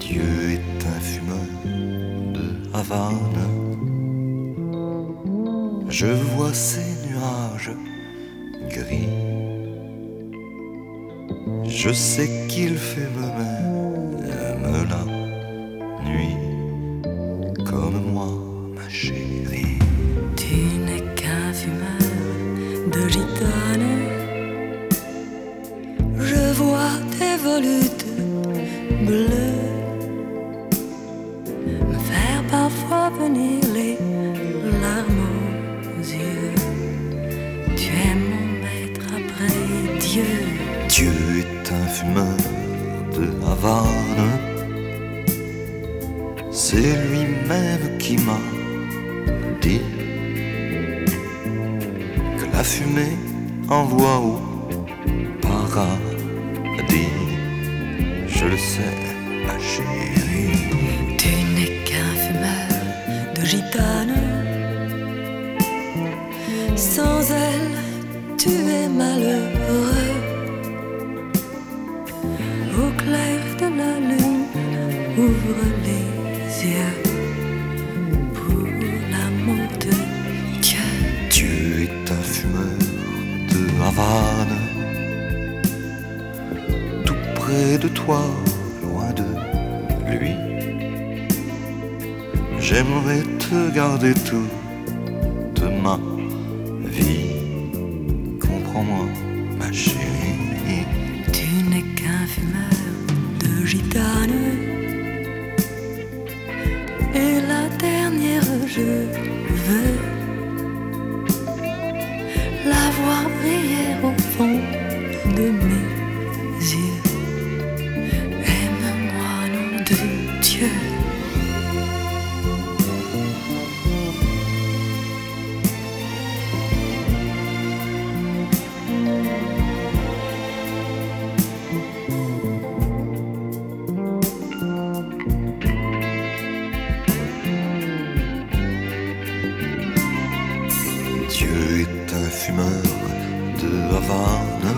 Dieu est un fumeur de Havane. Je vois ces nuages gris. Je sais qu'il fait même la nuit comme moi, ma chérie. Tu n'es qu'un fumeur de gitane. Je vois tes volutes bleues me faire parfois venir les larmes aux yeux. Tu es mon maître après Dieu. Dieu est un fumeur de Havane. C'est lui-même qui m'a dit que la fumée envoie au paradis. Je le sais, ma chérie. Tu n'es qu'un fumeur de gitane. Sans elle, tu es malheureux. Au clair de la lune, ouvre les yeux pour l'amour de Dieu. Dieu est un fumeur de Havane. Tout près de toi, loin de lui. J'aimerais te garder toute ma vie. Comprends-moi, ma chérie. Tu n'es qu'un fumeur de gitane. Et la dernière, je veux la voir briller au fond de mes yeux. Aime-moi, nom de Dieu. Dieu est un fumeur de Havane.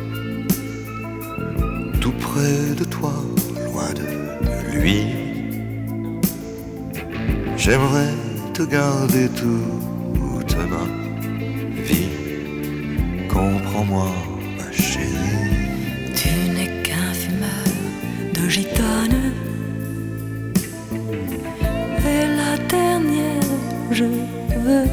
Tout près de toi, loin de lui. J'aimerais te garder toute ma vie. Comprends-moi, ma chérie. Tu n'es qu'un fumeur de gitane. Et la dernière, je veux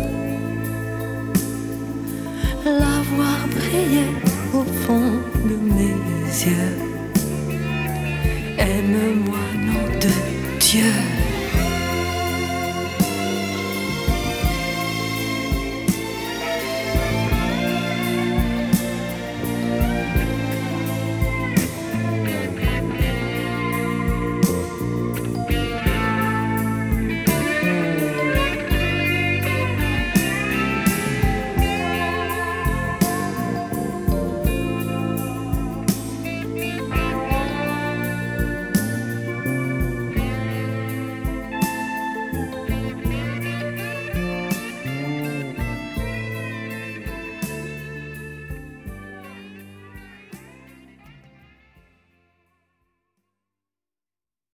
la voir briller au fond de mes yeux. Aime-moi, nom de Dieu.